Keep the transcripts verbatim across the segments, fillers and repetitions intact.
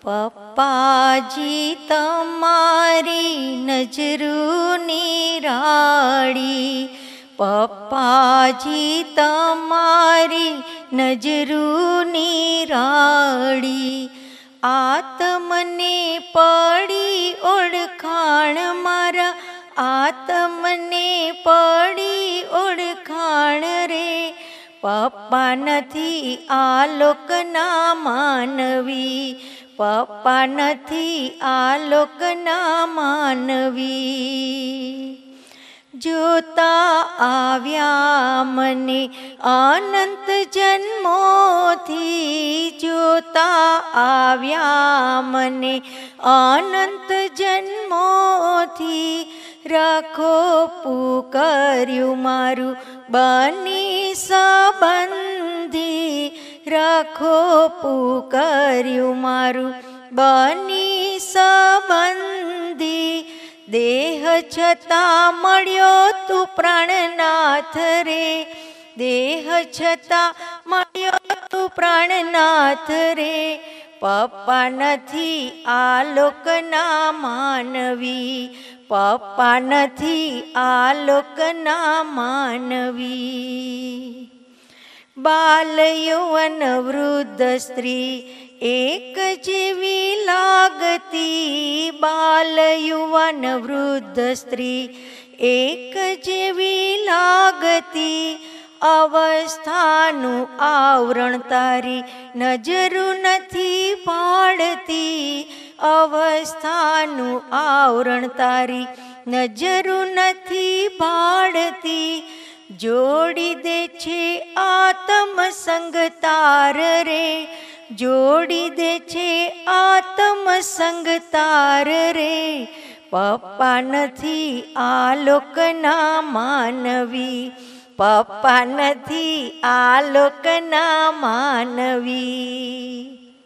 પપ્પાજી તમારી નજરું નિરાળી, પપ્પાજી તમારી નજરું નિરાળી, આત્મને પડી ઓળખાણ મારા, આત્મને પડી ઓળખાણ રે, પપ્પા નથી આ લોકના માનવી, પપ્પા નથી આ લોકના માનવી. જોતા આવ્યા મને અનંત જન્મોથી, જોતા આવ્યા મને અનંત જન્મોથી, રાખો પુકાર્યું મારું બની સંબંધી, રાખો પુકાર્યું મારું બની સંબંધી, દેહ છતાં મળ્યો તું પ્રાણનાથ રે, દેહ છતાં મળ્યો તું પ્રાણનાથ રે, પપ્પા નથી આ લોકના માનવી, પપ્પા નથી આ લોકના માનવી. બાલ યૌવન વૃદ્ધ સ્ત્રી એક જેવી લાગતી, બાલ યુવાન વૃદ્ધ સ્ત્રી એક જેવી લાગતી, અવસ્થાનું આવરણ તારી નજરું નથી પાડતી, અવસ્થાનું આવરણ તારી નજરું નથી પાડતી, જોડી દે છે આત્મ સંગ તાર રે, જોડી દે છે આત્મ સંગ તાર રે, પપ્પા નથી આ લોકના માનવી, પપ્પા નથી આ લોકના માનવી.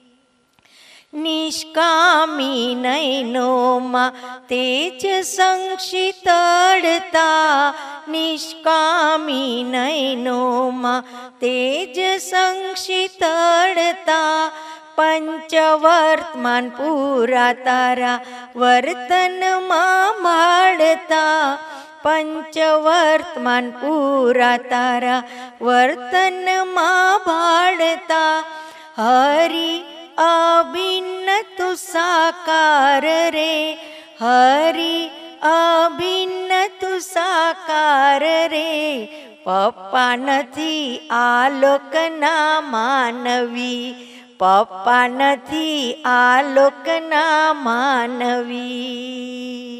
નિષ્કામી નયનોમાં તેજ સંક્ષિતળતા, નિષ્કામી નયનોમાં તેજ સંક્ષિતળતા, પંચવર્તમાન પૂરા તારા વર્તનમાં માળતા, પંચવર્તમાન પૂરા તારા વર્તનમાં ભાળતા, હરિ અભિન્ન તું સાકાર રે, હરિ અભિન્ન તું સાકાર રે, પપ્પા નથી આ લોકના માનવી, પપ્પા નથી આ લોકના માનવી.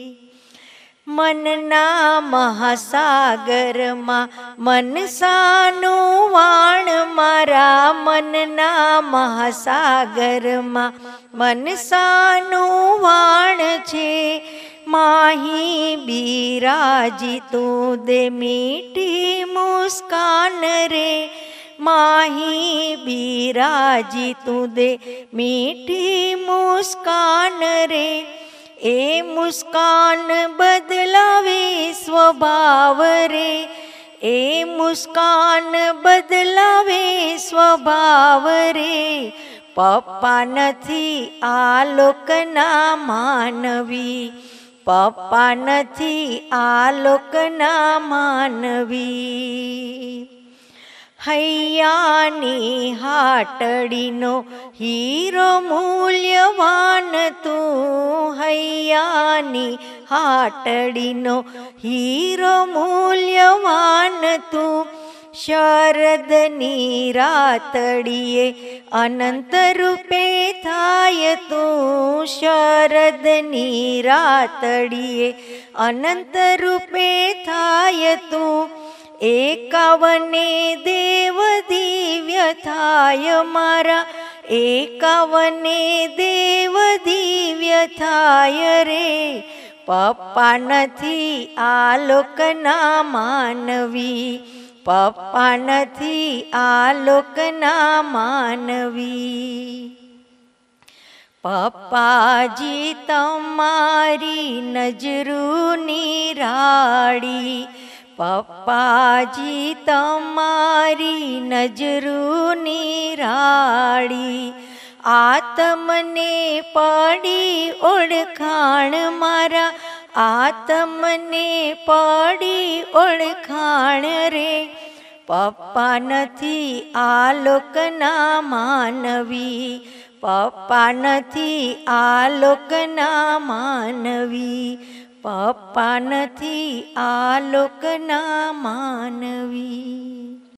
મનના મહાસાગરમાં મનસાનું વાણ મારા, મનના મહાસાગરમાં મનસાનું વાણ છે, માહી બિરાજી તું દે મીઠી મુસ્કાન રે, માહી બિરાજી તું દે મીઠી મુસ્કાન રે, એ મુસ્કાન બદલાવે સ્વભાવ રે, એ મુસ્કાન બદલાવે સ્વભાવ રે, પપ્પા નથી આ લોકના માનવી, પપ્પા નથી આ લોકના માનવી. હૈયાની હાટડીનો હીરો મૂલ્યવાન તું, હૈયાની હાટડીનો હીરો મૂલ્યવાન તું, શરદની રાતડીએ અનંત રૂપે થાય તું, શરદની રાતડીએ અનંત રૂપે થાય તું, એકાવને દેવ દિવ્ય થાય મારા, એકાવને દેવ દિવ્ય થાય રે, પપ્પા નથી આ લોકના માનવી, પપ્પા નથી આ લોકના માનવી. પપ્પાજી તમારી નજરું નિરાળી, પપ્પાજી તમારી નજરું નિરાળી, આત્મને પડી ઓળખાણ મારા, આત્મને પડી ઓળખાણ રે. પપ્પા નથી આ લોકના માનવી, પપ્પા નથી આ લોકના માનવી, પપ્પા નથી આ લોકના માનવી.